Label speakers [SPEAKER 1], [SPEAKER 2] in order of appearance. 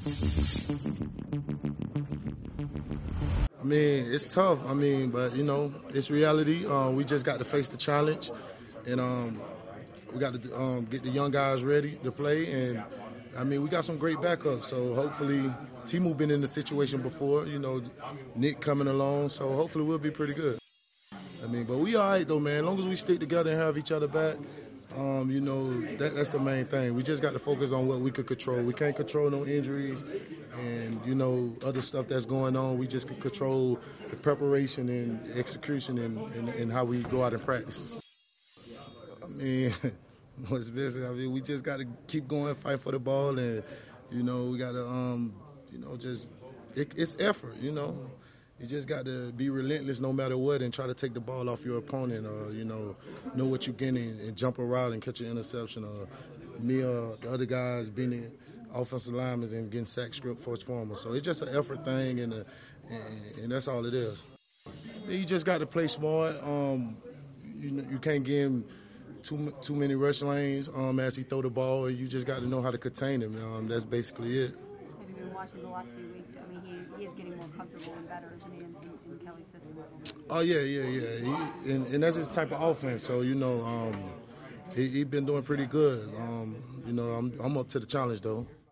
[SPEAKER 1] I mean, it's tough. I mean, but you know, it's reality. We just got to face the challenge, and we got to get the young guys ready to play. And I mean, we got some great backups. So hopefully, Timu been in the situation before. You know, Nick coming along. So hopefully, we'll be pretty good. I mean, but we all right though, man. As long as we stick together and have each other back, you know, that's the main thing. We just got to focus on what we could control. We can't control no injuries and, you know, other stuff that's going on. We just can control the preparation and execution and how we go out and practice. I mean, what's business? I mean, we just got to keep going, fight for the ball, and, you know, we got to, you know, just it's effort, you know. You just got to be relentless no matter what and try to take the ball off your opponent or, you know what you're getting and jump around and catch an interception or me or the other guys being the offensive linemen and getting sack script first former. So it's just an effort thing and that's all it is. You just got to play smart. You can't give him too many rush lanes as he throw the ball. You just got to know how to contain him. That's basically it.
[SPEAKER 2] Have you been watching the last few weeks? I mean, he is getting more comfortable and better, isn't he, in Kelly's system?
[SPEAKER 1] Oh, yeah. And that's his type of offense. So, you know, he been doing pretty good. You know, I'm up to the challenge, though.